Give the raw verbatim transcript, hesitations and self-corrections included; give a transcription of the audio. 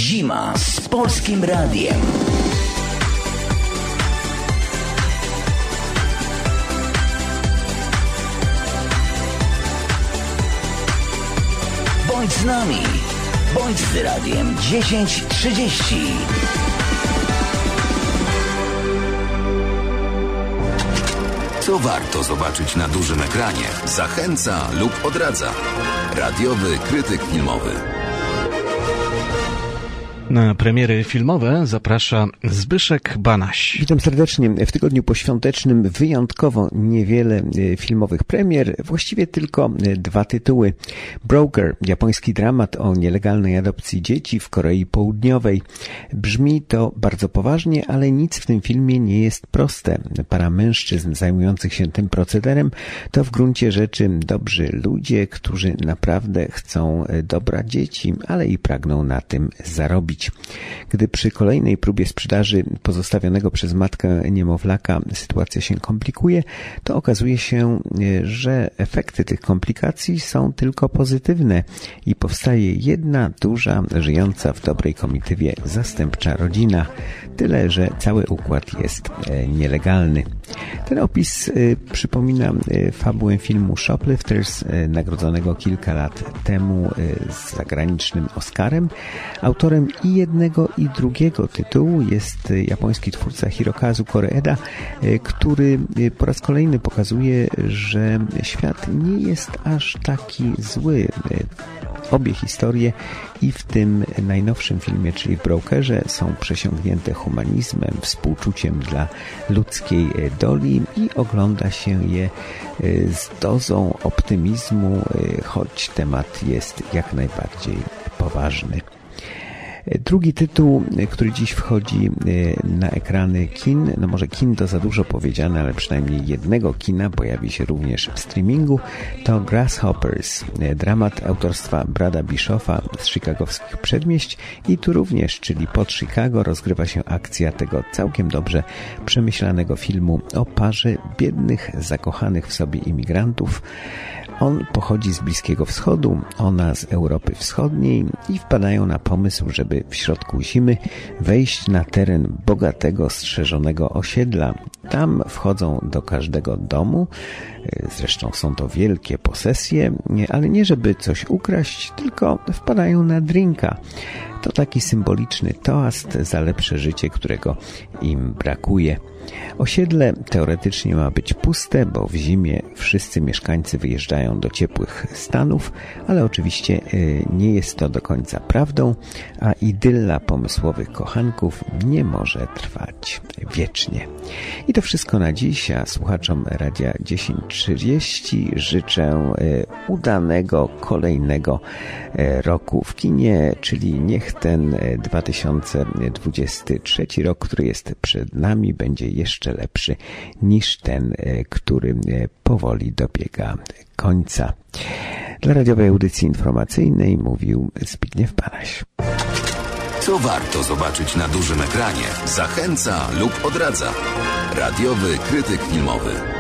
Zima z Polskim Radiem. Bądź z nami. Bądź z Radiem dziesięć trzydzieści. Co warto zobaczyć na dużym ekranie? Zachęca lub odradza. Radiowy krytyk filmowy. Na premiery filmowe zaprasza Zbyszek Banaś. Witam serdecznie. W tygodniu poświątecznym wyjątkowo niewiele filmowych premier, właściwie tylko dwa tytuły. Broker, japoński dramat o nielegalnej adopcji dzieci w Korei Południowej. Brzmi to bardzo poważnie, ale nic w tym filmie nie jest proste. Para mężczyzn zajmujących się tym procederem to w gruncie rzeczy dobrzy ludzie, którzy naprawdę chcą dobra dzieci, ale i pragną na tym zarobić. Gdy przy kolejnej próbie sprzedaży pozostawionego przez matkę niemowlaka sytuacja się komplikuje, to okazuje się, że efekty tych komplikacji są tylko pozytywne i powstaje jedna duża, żyjąca w dobrej komitywie zastępcza rodzina. Tyle, że cały układ jest nielegalny. Ten opis przypomina fabułę filmu Shoplifters, nagrodzonego kilka lat temu z zagranicznym Oscarem. Autorem i jednego i drugiego tytułu jest japoński twórca Hirokazu Koreeda, który po raz kolejny pokazuje, że świat nie jest aż taki zły. Obie historie i w tym najnowszym filmie, czyli w Brokerze, są przesiągnięte humanizmem, współczuciem dla ludzkiej doli i ogląda się je z dozą optymizmu, choć temat jest jak najbardziej poważny. Drugi tytuł, który dziś wchodzi na ekrany kin, no może kin to za dużo powiedziane, ale przynajmniej jednego kina pojawi się również w streamingu, to Grasshoppers, dramat autorstwa Brada Bishoffa z chicagowskich przedmieść i tu również, czyli pod Chicago, rozgrywa się akcja tego całkiem dobrze przemyślanego filmu o parze biednych, zakochanych w sobie imigrantów. On pochodzi z Bliskiego Wschodu, ona z Europy Wschodniej i wpadają na pomysł, żeby w środku zimy wejść na teren bogatego, strzeżonego osiedla. Tam wchodzą do każdego domu, zresztą są to wielkie posesje, ale nie żeby coś ukraść, tylko wpadają na drinka. To taki symboliczny toast za lepsze życie, którego im brakuje. Osiedle teoretycznie ma być puste, bo w zimie wszyscy mieszkańcy wyjeżdżają do ciepłych stanów, ale oczywiście nie jest to do końca prawdą, a idylla pomysłowych kochanków nie może trwać wiecznie. I to wszystko na dziś, a słuchaczom Radia dziesięć trzydzieści życzę udanego kolejnego roku w kinie, czyli niech ten dwa tysiące dwudziesty trzeci rok, który jest przed nami, będzie jeszcze lepszy niż ten, który powoli dobiega końca. Dla radiowej audycji informacyjnej mówił Zbigniew Banaś. Co warto zobaczyć na dużym ekranie? Zachęca lub odradza. Radiowy krytyk filmowy.